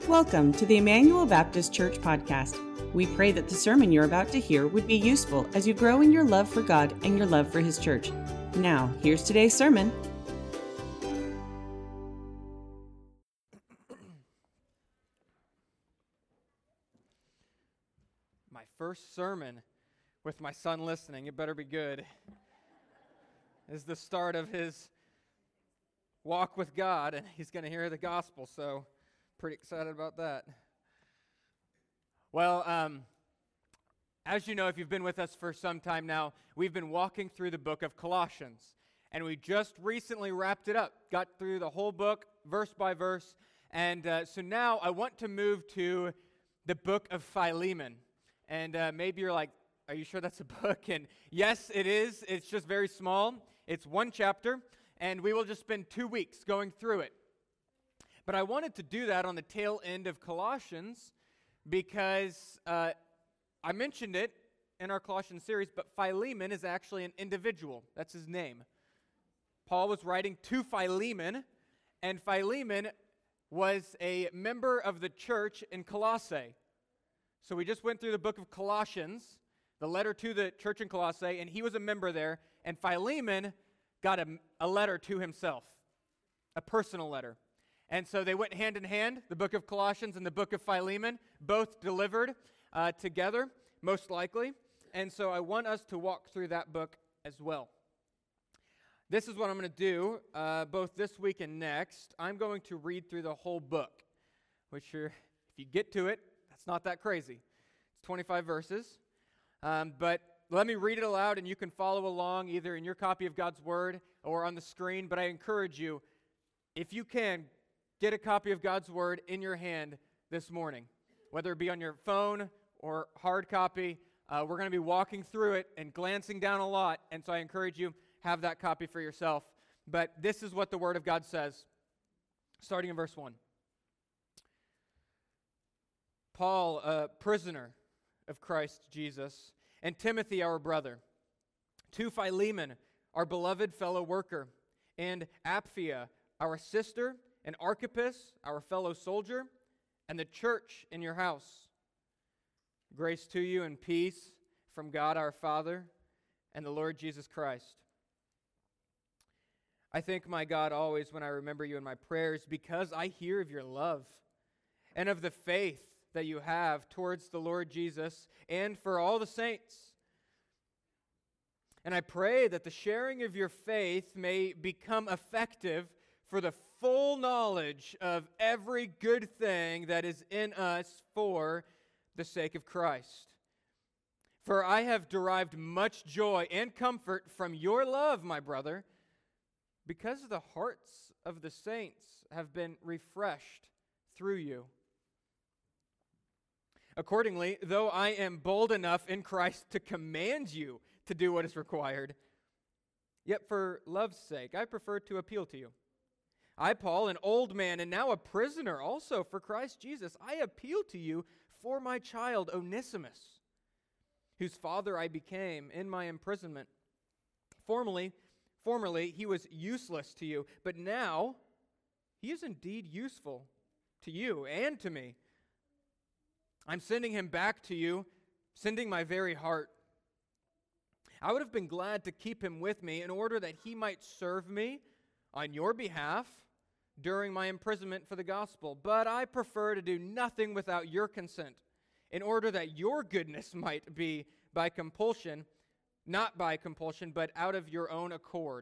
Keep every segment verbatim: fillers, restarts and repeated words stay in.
Welcome to the Emmanuel Baptist Church podcast. We pray that the sermon you're about to hear would be useful as you grow in your love for God and your love for His church. Now, here's today's sermon. My first sermon with my son listening, it better be good, is the start of his walk with God, and he's going to hear the gospel, so pretty excited about that. Well, um, as you know, if you've been with us for some time now, we've been walking through the book of Colossians, and we just recently wrapped it up, got through the whole book, verse by verse, and uh, so now I want to move to the book of Philemon, and uh, maybe you're like, are you sure that's a book? And yes, it is. It's just very small. It's one chapter, and we will just spend two weeks going through it. But I wanted to do that on the tail end of Colossians because uh, I mentioned it in our Colossians series, but Philemon is actually an individual. That's his name. Paul was writing to Philemon, and Philemon was a member of the church in Colossae. So we just went through the book of Colossians, the letter to the church in Colossae, and he was a member there, and Philemon got a, a letter to himself, a personal letter. And so they went hand in hand, the book of Colossians and the book of Philemon, both delivered uh, together, most likely. And so I want us to walk through that book as well. This is what I'm going to do, uh, both this week and next. I'm going to read through the whole book, which are, if you get to it, that's not that crazy. It's twenty-five verses. Um, but let me read it aloud, and you can follow along either in your copy of God's Word or on the screen. But I encourage you, if you can, get a copy of God's Word in your hand this morning, whether it be on your phone or hard copy. Uh, we're going to be walking through it and glancing down a lot, and so I encourage you, have that copy for yourself. But this is what the Word of God says, starting in verse one. Paul, a prisoner of Christ Jesus, and Timothy, our brother, to Philemon, our beloved fellow worker, and Apphia, our sister, and Archippus, our fellow soldier, and the church in your house. Grace to you and peace from God our Father and the Lord Jesus Christ. I thank my God always when I remember you in my prayers, because I hear of your love and of the faith that you have towards the Lord Jesus and for all the saints. And I pray that the sharing of your faith may become effective for the full knowledge of every good thing that is in us for the sake of Christ. For I have derived much joy and comfort from your love, my brother, because the hearts of the saints have been refreshed through you. Accordingly, though I am bold enough in Christ to command you to do what is required, yet for love's sake I prefer to appeal to you. I, Paul, an old man and now a prisoner also for Christ Jesus, I appeal to you for my child Onesimus, whose father I became in my imprisonment. Formerly, formerly he was useless to you, but now he is indeed useful to you and to me. I'm sending him back to you, sending my very heart. I would have been glad to keep him with me in order that he might serve me on your behalf during my imprisonment for the gospel, but I prefer to do nothing without your consent, in order that your goodness might be by compulsion, not by compulsion, but out of your own accord.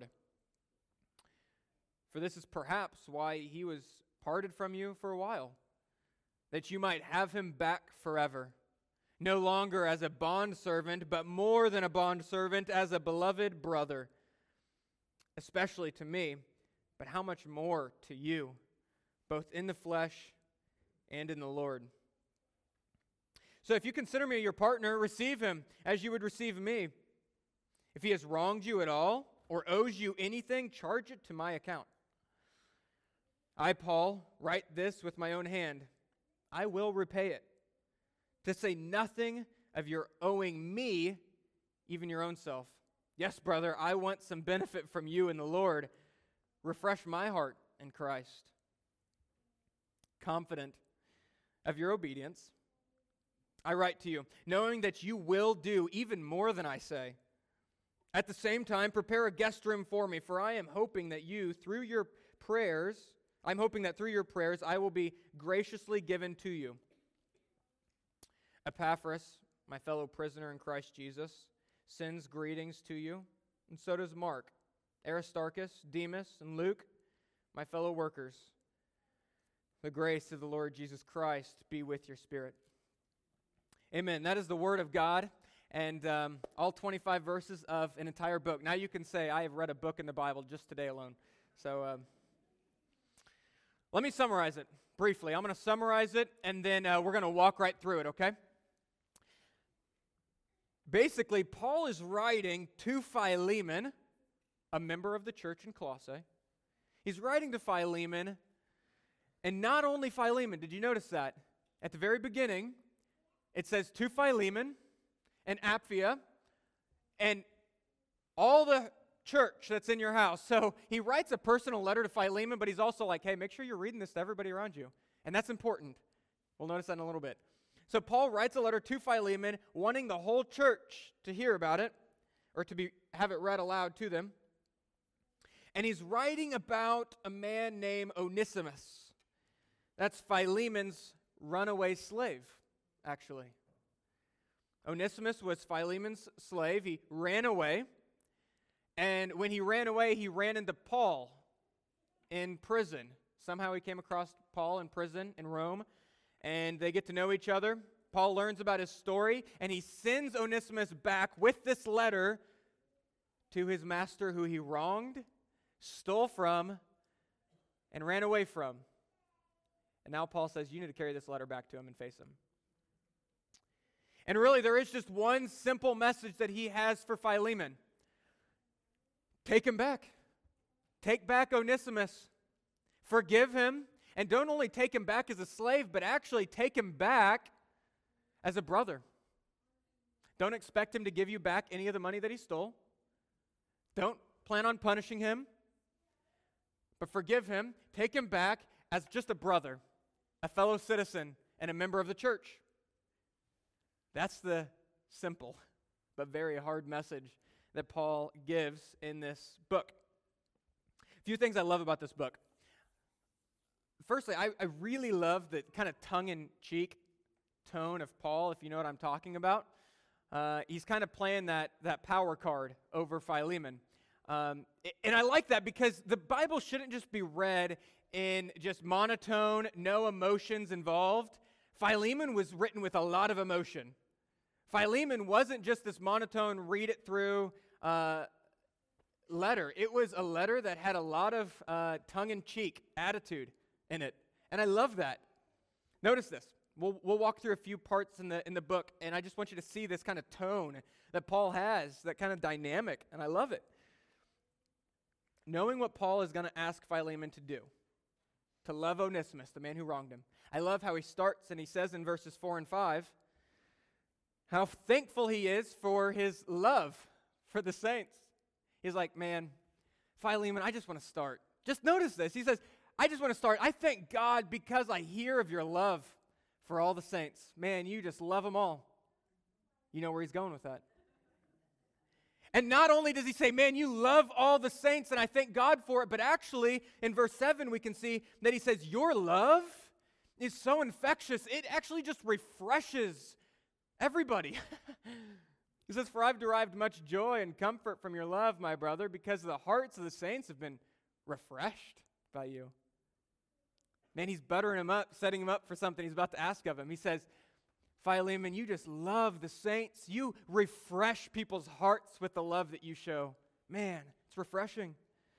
For this is perhaps why he was parted from you for a while, that you might have him back forever, no longer as a bondservant, but more than a bondservant, as a beloved brother, especially to me, but how much more to you, both in the flesh and in the Lord. So if you consider me your partner, receive him as you would receive me. If he has wronged you at all or owes you anything, charge it to my account. I, Paul, write this with my own hand. I will repay it. To say nothing of your owing me, even your own self. Yes, brother, I want some benefit from you in the Lord. Refresh my heart in Christ. Confident of your obedience, I write to you, knowing that you will do even more than I say. At the same time, prepare a guest room for me, for I am hoping that you, through your prayers, I'm hoping that through your prayers, I will be graciously given to you. Epaphras, my fellow prisoner in Christ Jesus, sends greetings to you, and so does Mark, Aristarchus, Demas, and Luke, my fellow workers. The grace of the Lord Jesus Christ be with your spirit. Amen. That is the word of God, and um, all twenty-five verses of an entire book. Now you can say, I have read a book in the Bible just today alone. So um, let me summarize it briefly. I'm going to summarize it, and then uh, we're going to walk right through it, okay? Basically, Paul is writing to Philemon, a member of the church in Colossae. He's writing to Philemon, and not only Philemon. Did you notice that? At the very beginning, it says to Philemon and Apphia and all the church that's in your house. So he writes a personal letter to Philemon, but he's also like, hey, make sure you're reading this to everybody around you. And that's important. We'll notice that in a little bit. So Paul writes a letter to Philemon, wanting the whole church to hear about it, or to be have it read aloud to them. And he's writing about a man named Onesimus. That's Philemon's runaway slave, actually. Onesimus was Philemon's slave. He ran away. And when he ran away, he ran into Paul in prison. Somehow he came across Paul in prison in Rome, and they get to know each other. Paul learns about his story, and he sends Onesimus back with this letter to his master who he wronged, stole from, and ran away from. And now Paul says, you need to carry this letter back to him and face him. And really, there is just one simple message that he has for Philemon. Take him back. Take back Onesimus. Forgive him. And don't only take him back as a slave, but actually take him back as a brother. Don't expect him to give you back any of the money that he stole. Don't plan on punishing him. But forgive him. Take him back as just a brother, a fellow citizen, and a member of the church. That's the simple but very hard message that Paul gives in this book. A few things I love about this book. Firstly, I, I really love the kind of tongue-in-cheek tone of Paul, if you know what I'm talking about. Uh, he's kind of playing that, that power card over Philemon. Um, and I like that because the Bible shouldn't just be read in just monotone, no emotions involved. Philemon was written with a lot of emotion. Philemon wasn't just this monotone, read it through uh, letter. It was a letter that had a lot of uh, tongue-in-cheek attitude in it. And I love that. Notice this. We'll, we'll walk through a few parts in the, in the book, and I just want you to see this kind of tone that Paul has, that kind of dynamic, and I love it. Knowing what Paul is going to ask Philemon to do, to love Onesimus, the man who wronged him. I love how he starts, and he says in verses four and five, how thankful he is for his love for the saints. He's like, man, Philemon, I just want to start. Just notice this. He says, I just want to start. I thank God because I hear of your love for all the saints. Man, you just love them all. You know where he's going with that. And not only does he say, man, you love all the saints, and I thank God for it, but actually, in verse seven, we can see that he says, your love is so infectious, it actually just refreshes everybody. He says, for I've derived much joy and comfort from your love, my brother, because the hearts of the saints have been refreshed by you. Man, he's buttering him up, setting him up for something he's about to ask of him. He says, Philemon, you just love the saints. You refresh people's hearts with the love that you show. Man, it's refreshing.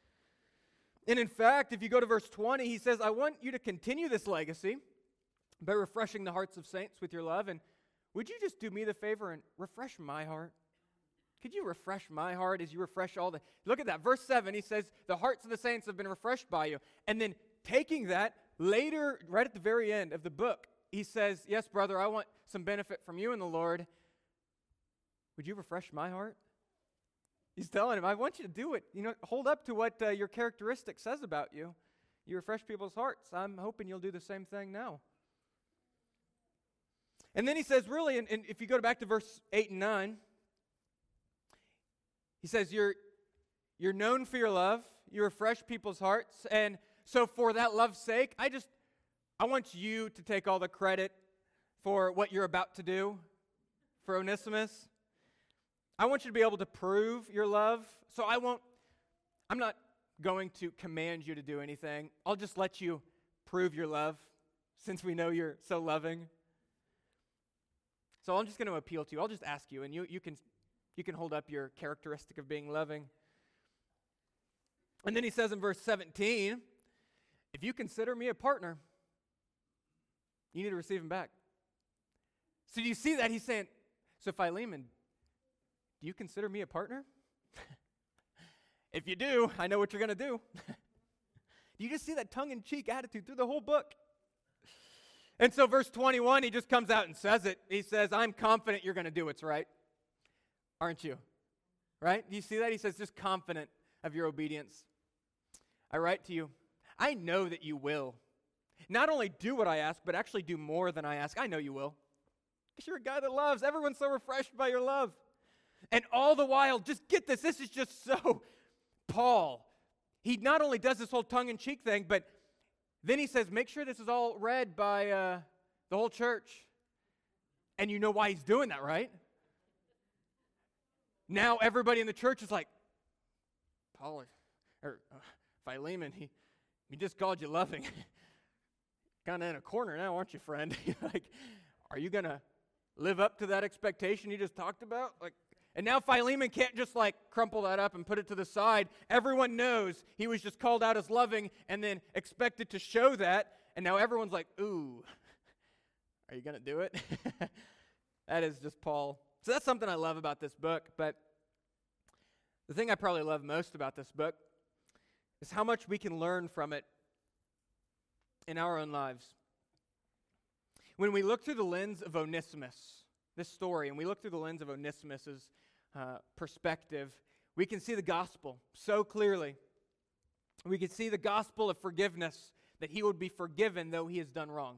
And in fact, if you go to verse twenty, he says, I want you to continue this legacy by refreshing the hearts of saints with your love. And would you just do me the favor and refresh my heart? Could you refresh my heart as you refresh all the... Look at that. Verse seven, he says, the hearts of the saints have been refreshed by you. And then taking that, later, right at the very end of the book, he says, yes, brother, I want some benefit from you in the Lord. Would you refresh my heart? He's telling him, I want you to do it. You know, hold up to what uh, your characteristic says about you. You refresh people's hearts. I'm hoping you'll do the same thing now. And then he says, really, and, and if you go back to verse eight and nine, he says, you're, you're known for your love. You refresh people's hearts. And so for that love's sake, I just, I want you to take all the credit for what you're about to do for Onesimus. I want you to be able to prove your love. So I won't, I'm not going to command you to do anything. I'll just let you prove your love since we know you're so loving. So I'm just going to appeal to you. I'll just ask you, and you, you can you can hold up your characteristic of being loving. And then he says in verse seventeen, if you consider me a partner, you need to receive him back. So do you see that? He's saying, so Philemon, do you consider me a partner? If you do, I know what you're going to do. You just see that tongue-in-cheek attitude through the whole book. And so verse twenty-one, he just comes out and says it. He says, I'm confident you're going to do what's right. Aren't you? Right? Do you see that? He says, just confident of your obedience. I write to you, I know that you will. Not only do what I ask, but actually do more than I ask. I know you will. Because you're a guy that loves. Everyone's so refreshed by your love. And all the while, just get this, this is just so Paul. He not only does this whole tongue-in-cheek thing, but then he says, make sure this is all read by uh, the whole church. And you know why he's doing that, right? Now everybody in the church is like, Paul, or uh, Philemon, he, he just called you loving. Kind of in a corner now, aren't you, friend? Like, are you going to live up to that expectation you just talked about? Like, and now Philemon can't just like crumple that up and put it to the side. Everyone knows he was just called out as loving and then expected to show that. And now everyone's like, ooh, are you going to do it? That is just Paul. So that's something I love about this book. But the thing I probably love most about this book is how much we can learn from it in our own lives. When we look through the lens of Onesimus, this story, and we look through the lens of Onesimus's uh, perspective, we can see the gospel so clearly. We can see the gospel of forgiveness, that he would be forgiven though he has done wrong.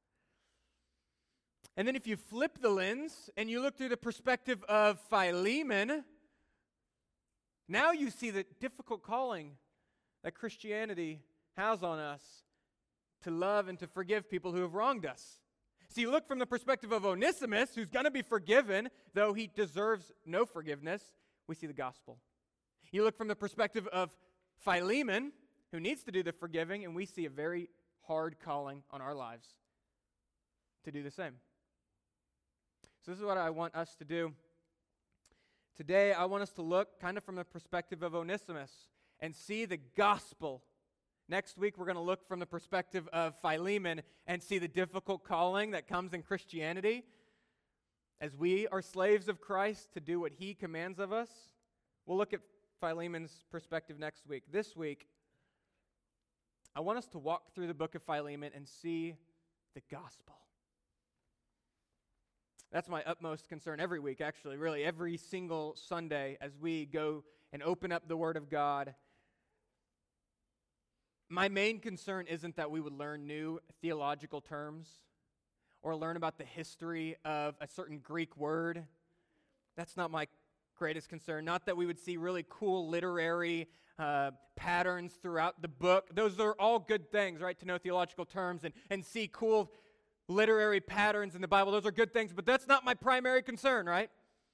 And then if you flip the lens and you look through the perspective of Philemon, now you see the difficult calling that Christianity has on us to love and to forgive people who have wronged us. So you look from the perspective of Onesimus, who's going to be forgiven, though he deserves no forgiveness, we see the gospel. You look from the perspective of Philemon, who needs to do the forgiving, and we see a very hard calling on our lives to do the same. So this is what I want us to do. Today, I want us to look kind of from the perspective of Onesimus and see the gospel. Next week, we're going to look from the perspective of Philemon and see the difficult calling that comes in Christianity as we are slaves of Christ to do what he commands of us. We'll look at Philemon's perspective next week. This week, I want us to walk through the book of Philemon and see the gospel. That's my utmost concern every week, actually, really, every single Sunday as we go and open up the Word of God. My main concern isn't that we would learn new theological terms or learn about the history of a certain Greek word. That's not my greatest concern. Not that we would see really cool literary uh, patterns throughout the book. Those are all good things, right, to know theological terms and, and see cool literary patterns in the Bible. Those are good things, but that's not my primary concern, right?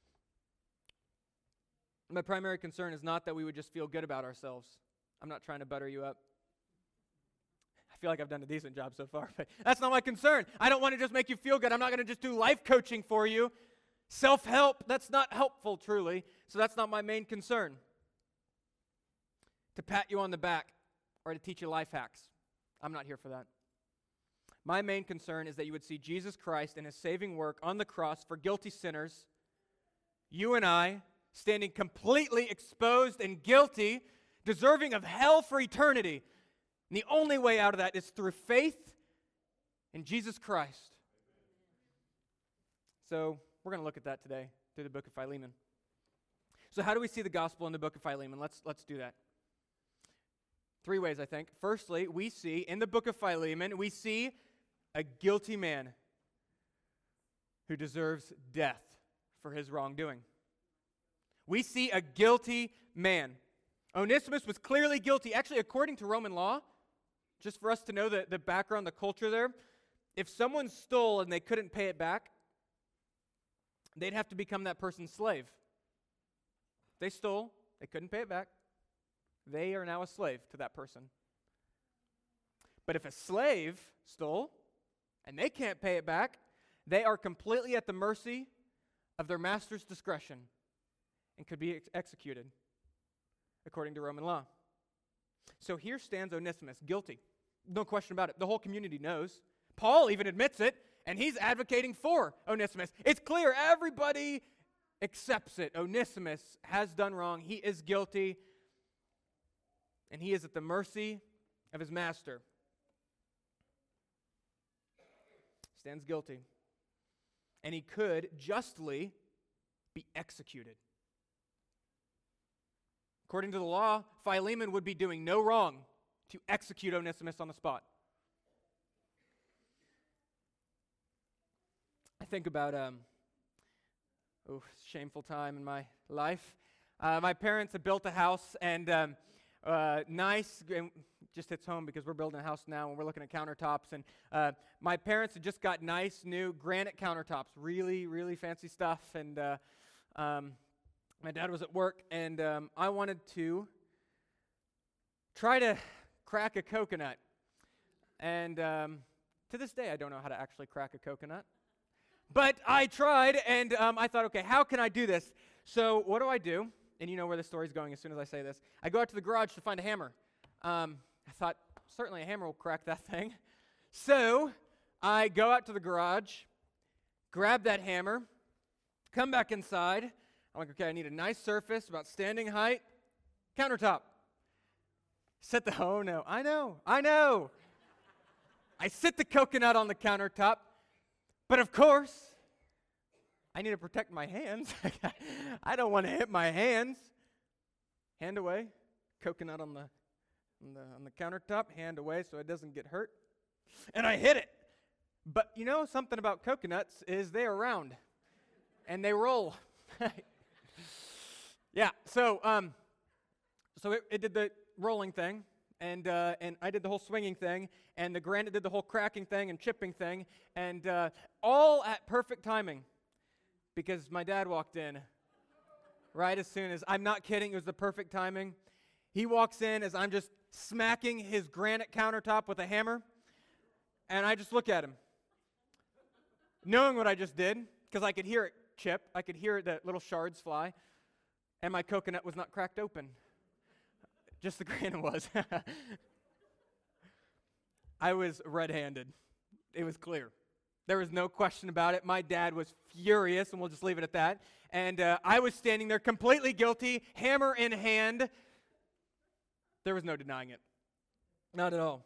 My primary concern is not that we would just feel good about ourselves. I'm not trying to butter you up. I feel like I've done a decent job so far, but that's not my concern. I don't want to just make you feel good. I'm not going to just do life coaching for you. Self-help, that's not helpful, truly. So that's not my main concern. To pat you on the back or to teach you life hacks. I'm not here for that. My main concern is that you would see Jesus Christ and his saving work on the cross for guilty sinners, you and I, standing completely exposed and guilty, deserving of hell for eternity. And the only way out of that is through faith in Jesus Christ. So we're going to look at that today through the book of Philemon. So how do we see the gospel in the book of Philemon? Let's, let's do that. Three ways, I think. Firstly, we see in the book of Philemon, we see a guilty man who deserves death for his wrongdoing. We see a guilty man. Onesimus was clearly guilty. Actually, according to Roman law, just for us to know the, the background, the culture there, if someone stole and they couldn't pay it back, they'd have to become that person's slave. If they stole, they couldn't pay it back, they are now a slave to that person. But if a slave stole and they can't pay it back, they are completely at the mercy of their master's discretion and could be ex- executed according to Roman law. So here stands Onesimus, guilty. No question about it. The whole community knows. Paul even admits it, and he's advocating for Onesimus. It's clear. Everybody accepts it. Onesimus has done wrong. He is guilty, and he is at the mercy of his master. Stands guilty. And he could justly be executed. According to the law, Philemon would be doing no wrong to execute Onesimus on the spot. I think about um, oh, shameful time in my life. Uh, my parents had built a house, and um, uh, nice, and just hits home because we're building a house now and we're looking at countertops. And uh, my parents had just got nice new granite countertops, really, really fancy stuff. And uh, um, my dad was at work, and um, I wanted to try to crack a coconut. And um, to this day, I don't know how to actually crack a coconut. But I tried, and um, I thought, okay, how can I do this? So what do I do? And you know where the story's going as soon as I say this. I go out to the garage to find a hammer. Um, I thought, certainly a hammer will crack that thing. So I go out to the garage, grab that hammer, come back inside. I'm like, okay, I need a nice surface, about standing height, countertop. Set the, oh no, I know, I know. I sit the coconut on the countertop, but of course, I need to protect my hands. I don't want to hit my hands. Hand away, coconut on the, on the on the countertop, hand away so it doesn't get hurt. And I hit it. But you know something about coconuts is they are round, and they roll. Yeah, so um, so it, it did the rolling thing, and uh, and I did the whole swinging thing, and the granite did the whole cracking thing and chipping thing, and uh, all at perfect timing, because my dad walked in right as soon as, I'm not kidding, it was the perfect timing. He walks in as I'm just smacking his granite countertop with a hammer, and I just look at him, knowing what I just did, because I could hear it chip, I could hear the little shards fly, and my coconut was not cracked open. Just the granite was. I was red-handed. It was clear. There was no question about it. My dad was furious, and we'll just leave it at that. And uh, I was standing there completely guilty, hammer in hand. There was no denying it. Not at all.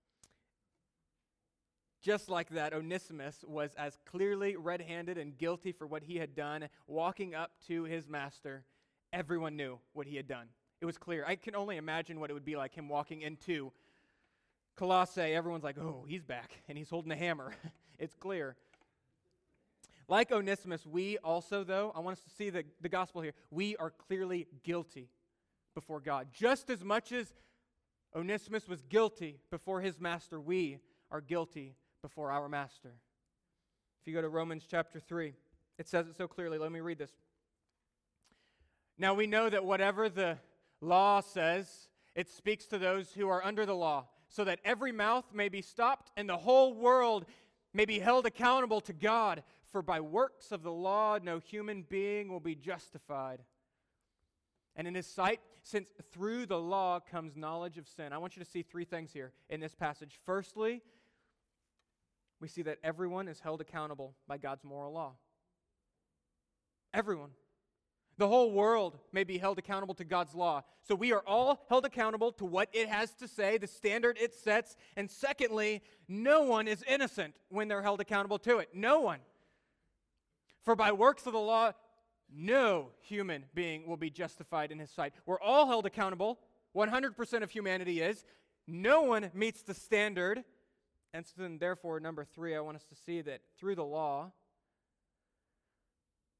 Just like that, Onesimus was as clearly red-handed and guilty for what he had done, walking up to his master. Everyone knew what he had done. It was clear. I can only imagine what it would be like him walking into Colossae. Everyone's like, oh, he's back, and he's holding a hammer. It's clear. Like Onesimus, we also, though, I want us to see the, the gospel here, we are clearly guilty before God. Just as much as Onesimus was guilty before his master, we are guilty before our master. If you go to Romans chapter three, it says it so clearly. Let me read this. Now we know that whatever the law says, it speaks to those who are under the law, so that every mouth may be stopped and the whole world may be held accountable to God. For by works of the law no human being will be justified. And in his sight, since through the law comes knowledge of sin. I want you to see three things here in this passage. Firstly, we see that everyone is held accountable by God's moral law. Everyone. The whole world may be held accountable to God's law. So we are all held accountable to what it has to say, the standard it sets. And secondly, no one is innocent when they're held accountable to it. No one. For by works of the law, no human being will be justified in his sight. We're all held accountable. one hundred percent of humanity is. No one meets the standard. And so then, therefore, number three, I want us to see that through the law,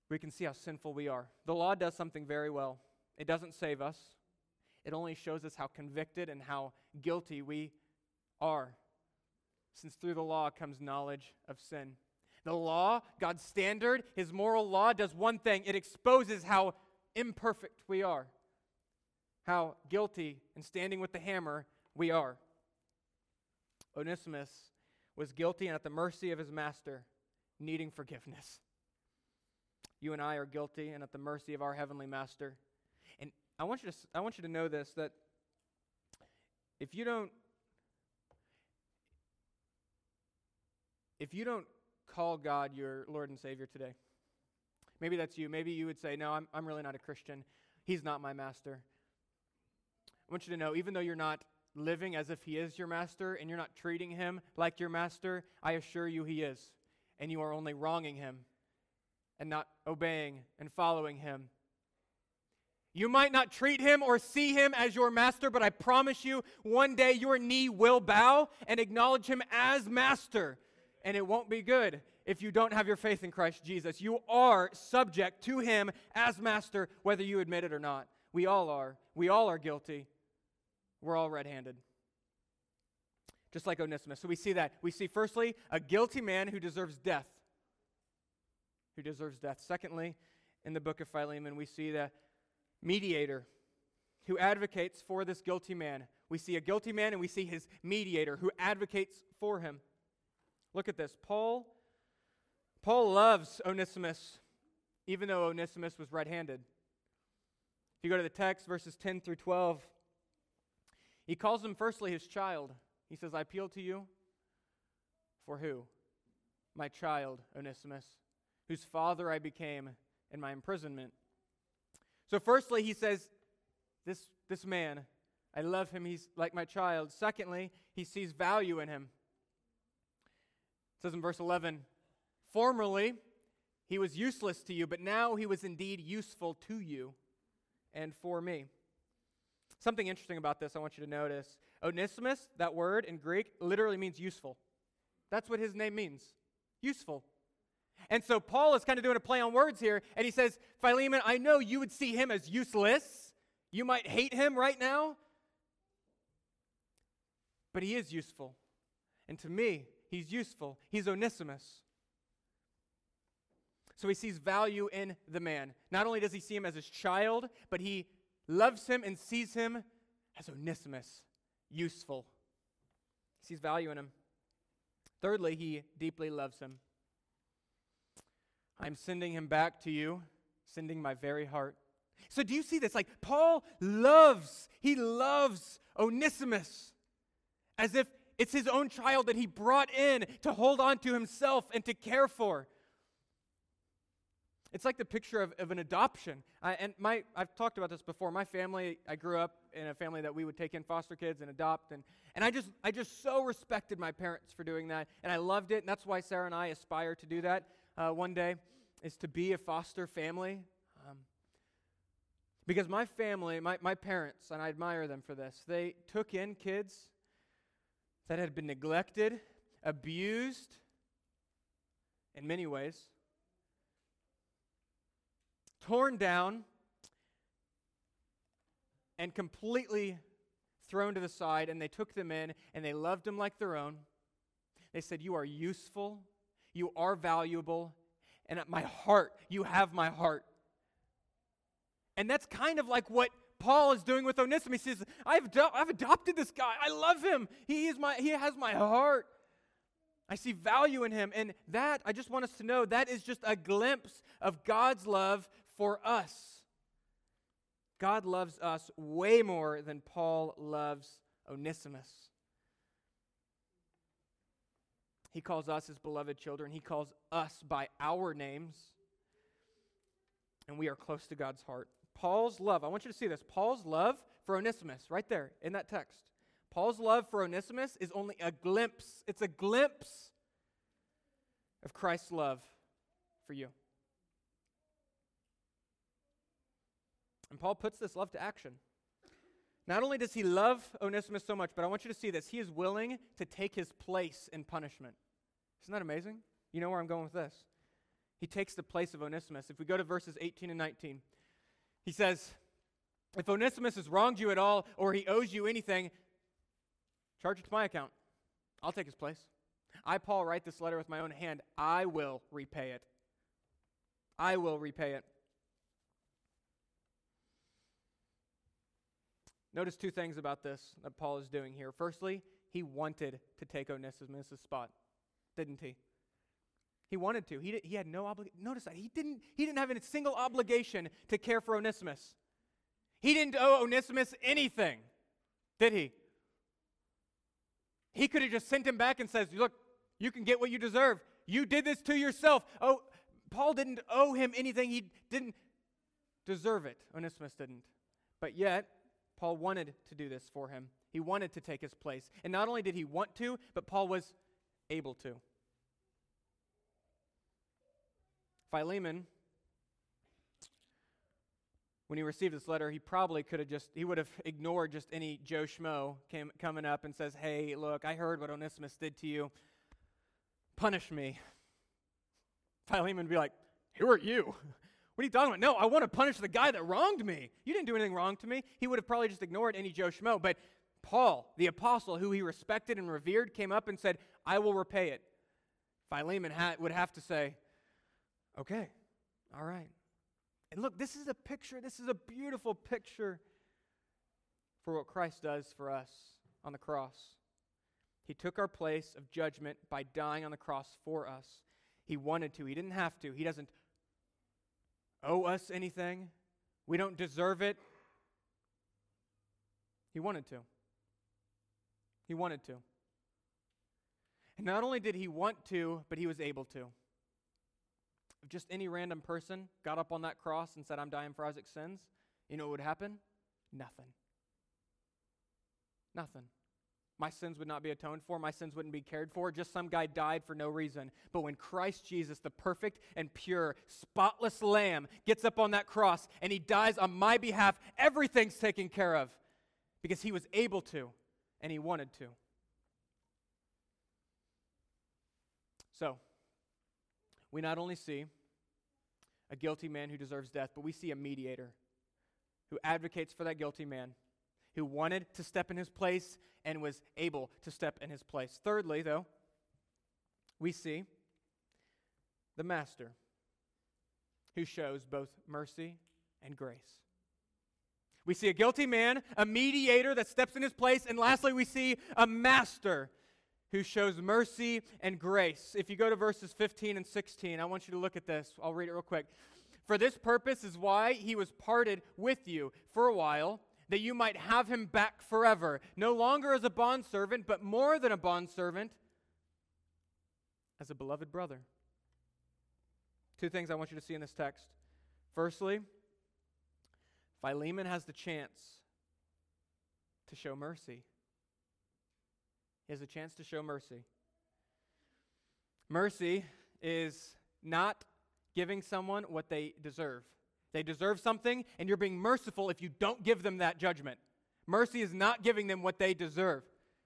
we can see how sinful we are. The law does something very well. It doesn't save us. It only shows us how convicted and how guilty we are, since through the law comes knowledge of sin. The law, God's standard, His moral law, does one thing. It exposes how imperfect we are, how guilty and standing with the hammer we are. Onesimus was guilty and at the mercy of his master, needing forgiveness. You and I are guilty and at the mercy of our heavenly master. And I want you to I want you to know this, that if you don't if you don't call God your Lord and Savior today, maybe that's you. Maybe you would say, no, I'm I'm really not a Christian. He's not my master. I want you to know, even though you're not living as if He is your master and you're not treating Him like your master, I assure you He is. And you are only wronging Him and not obeying and following Him. You might not treat Him or see Him as your master, but I promise you, one day your knee will bow and acknowledge Him as master. And it won't be good if you don't have your faith in Christ Jesus. You are subject to Him as master, whether you admit it or not. We all are. We all are guilty. We're all red-handed. Just like Onesimus. So we see that. We see, firstly, a guilty man who deserves death. Who deserves death. Secondly, in the book of Philemon, we see the mediator who advocates for this guilty man. We see a guilty man and we see his mediator who advocates for him. Look at this. Paul, Paul loves Onesimus, even though Onesimus was red-handed. If you go to the text, verses ten through twelve, he calls him firstly his child. He says, I appeal to you for who? My child, Onesimus, whose father I became in my imprisonment. So firstly, he says, this, this man, I love him, he's like my child. Secondly, he sees value in him. It says in verse eleven, formerly he was useless to you, but now he was indeed useful to you and for me. Something interesting about this I want you to notice. Onesimus, that word in Greek, literally means useful. That's what his name means, useful. And so Paul is kind of doing a play on words here, and he says, Philemon, I know you would see him as useless. You might hate him right now, but he is useful. And to me, he's useful. He's Onesimus. So he sees value in the man. Not only does he see him as his child, but he loves him and sees him as Onesimus, useful. He sees value in him. Thirdly, he deeply loves him. I'm sending him back to you, sending my very heart. So do you see this? Like, Paul loves, he loves Onesimus as if it's his own child that he brought in to hold on to himself and to care for. It's like the picture of, of an adoption. I, and my I've talked about this before. My family, I grew up in a family that we would take in foster kids and adopt. And, and I just I just so respected my parents for doing that. And I loved it. And that's why Sarah and I aspire to do that uh, one day, is to be a foster family. Um, because my family, my, my parents, and I admire them for this, they took in kids that had been neglected, abused in many ways, torn down, and completely thrown to the side, and they took them in, and they loved them like their own. They said, you are useful, you are valuable, and at my heart, you have my heart. And that's kind of like what Paul is doing with Onesimus. He says, I've, do- I've adopted this guy. I love him. He is my. He has my heart. I see value in him. And that, I just want us to know, that is just a glimpse of God's love for us. God loves us way more than Paul loves Onesimus. He calls us his beloved children. He calls us by our names. And we are close to God's heart. Paul's love, I want you to see this. Paul's love for Onesimus, right there in that text. Paul's love for Onesimus is only a glimpse. It's a glimpse of Christ's love for you. And Paul puts this love to action. Not only does he love Onesimus so much, but I want you to see this. He is willing to take his place in punishment. Isn't that amazing? You know where I'm going with this. He takes the place of Onesimus. If we go to verses eighteen and nineteen, he says, if Onesimus has wronged you at all, or he owes you anything, charge it to my account. I'll take his place. I, Paul, write this letter with my own hand. I will repay it. I will repay it. Notice two things about this that Paul is doing here. Firstly, he wanted to take Onesimus' spot, didn't he? He wanted to. He, did, he had no obligation. Notice that. He didn't, he didn't have a single obligation to care for Onesimus. He didn't owe Onesimus anything, did he? He could have just sent him back and says, look, you can get what you deserve. You did this to yourself. Oh, Paul didn't owe him anything. He didn't deserve it. Onesimus didn't. But yet, Paul wanted to do this for him. He wanted to take his place. And not only did he want to, but Paul was able to. Philemon, when he received this letter, he probably could have just, he would have ignored just any Joe Schmo came, coming up and says, hey, look, I heard what Onesimus did to you. Punish me. Philemon would be like, who are you? What are you talking about? No, I want to punish the guy that wronged me. You didn't do anything wrong to me. He would have probably just ignored any Joe Schmo. But Paul, the apostle who he respected and revered, came up and said, I will repay it. Philemon ha- would have to say, okay, all right. And look, this is a picture, this is a beautiful picture for what Christ does for us on the cross. He took our place of judgment by dying on the cross for us. He wanted to. He didn't have to. He doesn't owe us anything. We don't deserve it. He wanted to. He wanted to. And not only did he want to, but he was able to. If just any random person got up on that cross and said, I'm dying for Isaac's sins, you know what would happen? Nothing. Nothing. My sins would not be atoned for. My sins wouldn't be cared for. Just some guy died for no reason. But when Christ Jesus, the perfect and pure, spotless Lamb, gets up on that cross and he dies on my behalf, everything's taken care of because he was able to and he wanted to. So, we not only see a guilty man who deserves death, but we see a mediator who advocates for that guilty man, who wanted to step in his place and was able to step in his place. Thirdly, though, we see the master who shows both mercy and grace. We see a guilty man, a mediator that steps in his place, and lastly, we see a master who shows mercy and grace. If you go to verses fifteen and sixteen, I want you to look at this. I'll read it real quick. For this purpose is why he was parted with you for a while, that you might have him back forever, no longer as a bondservant, but more than a bondservant, as a beloved brother. Two things I want you to see in this text. Firstly, Philemon has the chance to show mercy. He has a chance to show mercy. Mercy is not giving someone what they deserve. They deserve something, and you're being merciful if you don't give them that judgment. Mercy is not giving them what they deserve.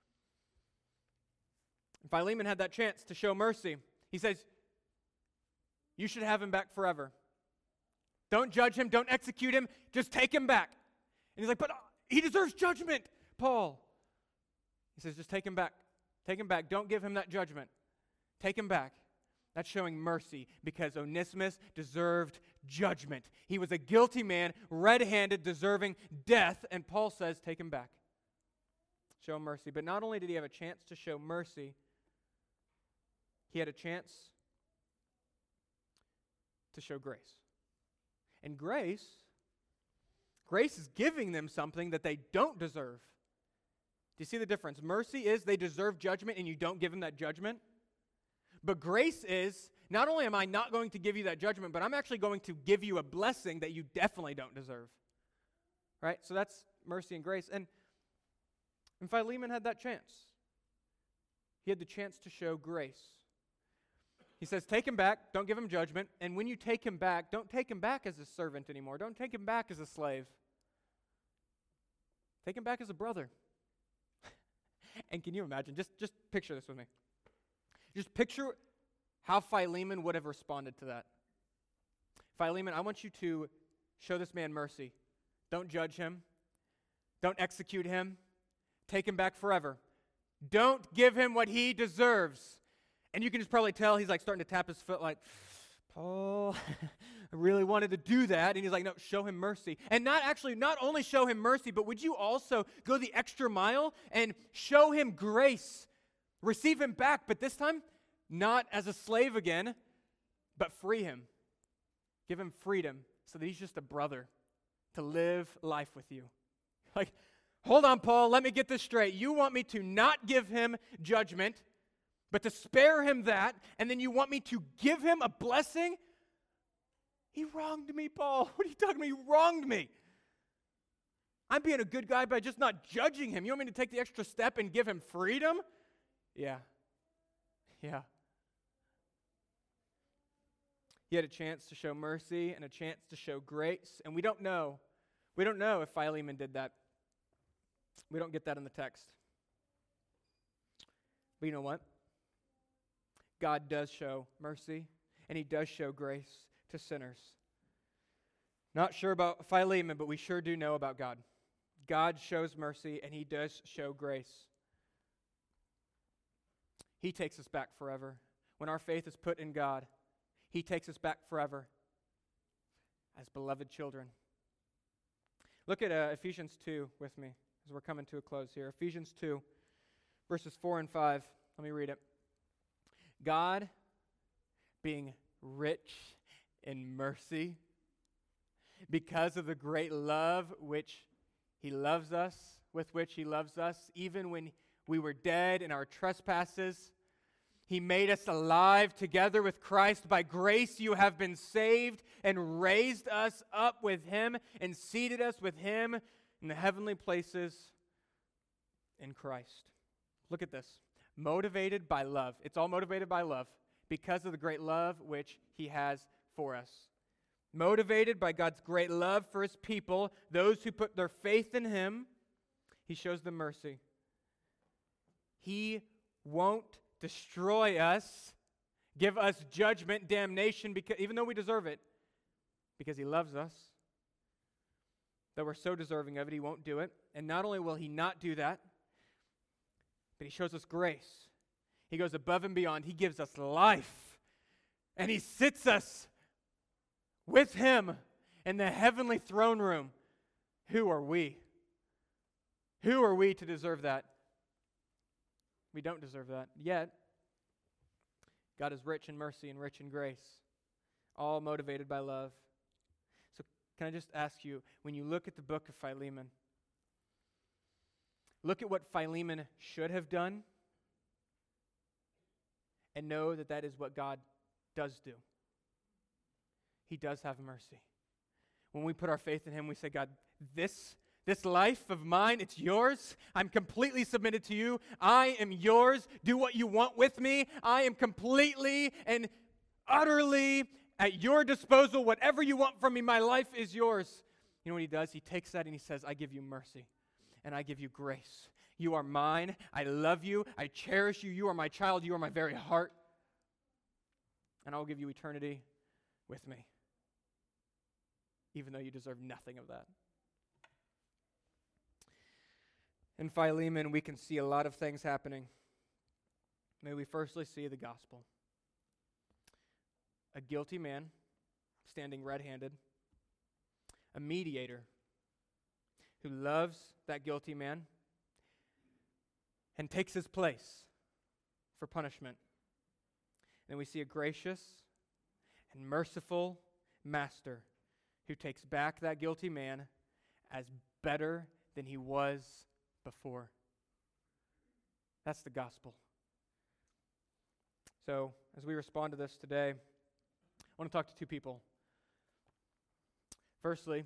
And Philemon had that chance to show mercy. He says, you should have him back forever. Don't judge him. Don't execute him. Just take him back. And he's like, but he deserves judgment, Paul. He says, just take him back. Take him back. Don't give him that judgment. Take him back. That's showing mercy because Onesimus deserved judgment. He was a guilty man, red-handed, deserving death, and Paul says, take him back. Show mercy. But not only did he have a chance to show mercy, he had a chance to show grace. And grace, grace is giving them something that they don't deserve. Do you see the difference? Mercy is they deserve judgment and you don't give them that judgment. But grace is, not only am I not going to give you that judgment, but I'm actually going to give you a blessing that you definitely don't deserve. Right? So that's mercy and grace. And, and Philemon had that chance. He had the chance to show grace. He says, take him back, don't give him judgment, and when you take him back, don't take him back as a servant anymore. Don't take him back as a slave. Take him back as a brother. And can you imagine, just, just picture this with me. Just picture how Philemon would have responded to that. Philemon, I want you to show this man mercy. Don't judge him. Don't execute him. Take him back forever. Don't give him what he deserves. And you can just probably tell he's like starting to tap his foot like, Paul, I really wanted to do that. And he's like, no, show him mercy. And not actually, not only show him mercy, but would you also go the extra mile and show him grace? Receive him back, but this time, not as a slave again, but free him. Give him freedom so that he's just a brother to live life with you. Like, hold on, Paul, let me get this straight. You want me to not give him judgment, but to spare him that, and then you want me to give him a blessing? He wronged me, Paul. What are you talking about? He wronged me. I'm being a good guy by just not judging him. You want me to take the extra step and give him freedom? Yeah. Yeah. He had a chance to show mercy and a chance to show grace, and we don't know. We don't know if Philemon did that. We don't get that in the text. But you know what? God does show mercy, and he does show grace to sinners. Not sure about Philemon, but we sure do know about God. God shows mercy, and he does show grace. He takes us back forever. When our faith is put in God, he takes us back forever as beloved children. Look at uh, Ephesians two with me as we're coming to a close here. Ephesians two, verses four and five. Let me read it. God, being rich in mercy, because of the great love which he loves us, with which he loves us, even when we were dead in our trespasses, he made us alive together with Christ. By grace you have been saved, and raised us up with him and seated us with him in the heavenly places in Christ. Look at this. Motivated by love. It's all motivated by love because of the great love which he has for us. Motivated by God's great love for his people, those who put their faith in him, he shows them mercy. He won't destroy us, give us judgment, damnation, because even though we deserve it, because he loves us. Though we're so deserving of it, he won't do it. And not only will he not do that, but he shows us grace. He goes above and beyond. He gives us life. And he sits us with him in the heavenly throne room. Who are we? Who are we to deserve that? We don't deserve that. Yet, God is rich in mercy and rich in grace, all motivated by love. So can I just ask you, when you look at the book of Philemon, look at what Philemon should have done and know that that is what God does do. He does have mercy. When we put our faith in him, we say, God, this This life of mine, it's yours. I'm completely submitted to you. I am yours. Do what you want with me. I am completely and utterly at your disposal. Whatever you want from me, my life is yours. You know what he does? He takes that and he says, I give you mercy and I give you grace. You are mine. I love you. I cherish you. You are my child. You are my very heart. And I will give you eternity with me, even though you deserve nothing of that. In Philemon, we can see a lot of things happening. May we firstly see the gospel. A guilty man standing red-handed, a mediator who loves that guilty man and takes his place for punishment. Then we see a gracious and merciful master who takes back that guilty man as better than he was before. That's the gospel. So, as we respond to this today, I want to talk to two people. Firstly,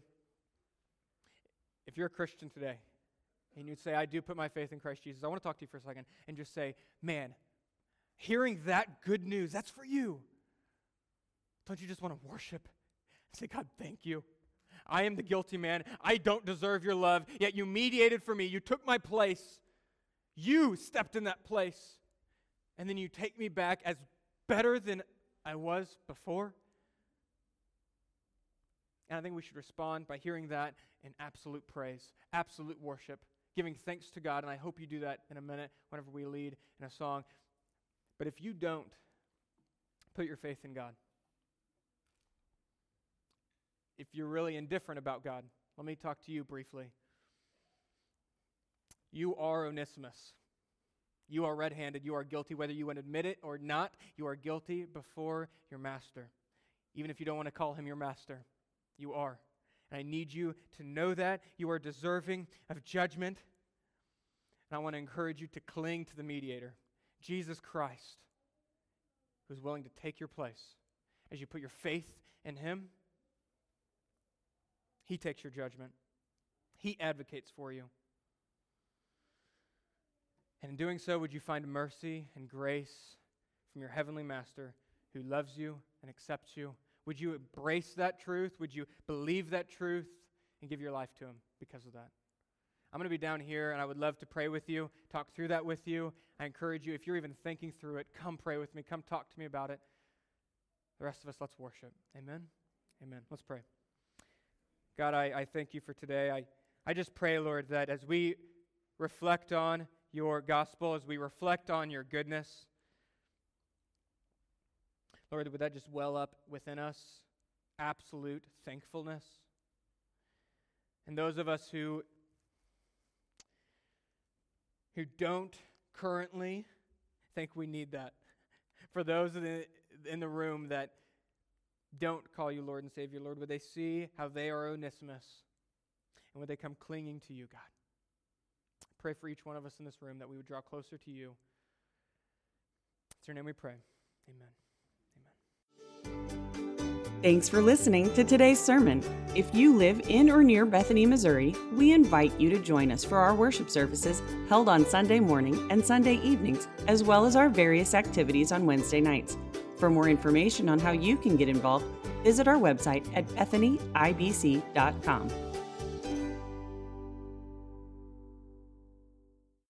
if you're a Christian today, and you'd say, I do put my faith in Christ Jesus, I want to talk to you for a second and just say, man, hearing that good news, that's for you. Don't you just want to worship and say, God, thank you. I am the guilty man. I don't deserve your love, yet you mediated for me. You took my place. You stepped in that place. And then you take me back as better than I was before. And I think we should respond by hearing that in absolute praise, absolute worship, giving thanks to God. And I hope you do that in a minute whenever we lead in a song. But if you don't put your faith in God, if you're really indifferent about God, let me talk to you briefly. You are Onesimus. You are red-handed. You are guilty. Whether you want to admit it or not, you are guilty before your master. Even if you don't want to call him your master, you are. And I need you to know that. You are deserving of judgment. And I want to encourage you to cling to the mediator, Jesus Christ, who's willing to take your place. As you put your faith in him, he takes your judgment. He advocates for you. And in doing so, would you find mercy and grace from your heavenly master who loves you and accepts you? Would you embrace that truth? Would you believe that truth and give your life to him because of that? I'm going to be down here, and I would love to pray with you, talk through that with you. I encourage you, if you're even thinking through it, come pray with me. Come talk to me about it. The rest of us, let's worship. Amen? Amen. Let's pray. God, I, I thank you for today. I, I just pray, Lord, that as we reflect on your gospel, as we reflect on your goodness, Lord, would that just well up within us absolute thankfulness? And those of us who, who don't currently think we need that, for those in the, in the room that don't call you Lord and Savior, Lord, would they see how they are Onesimus, and would they come clinging to you, God? Pray for each one of us in this room that we would draw closer to you. It's your name we pray. Amen. Amen. Thanks for listening to today's sermon. If you live in or near Bethany, Missouri, we invite you to join us for our worship services held on Sunday morning and Sunday evenings, as well as our various activities on Wednesday nights. For more information on how you can get involved, visit our website at bethany i b c dot com.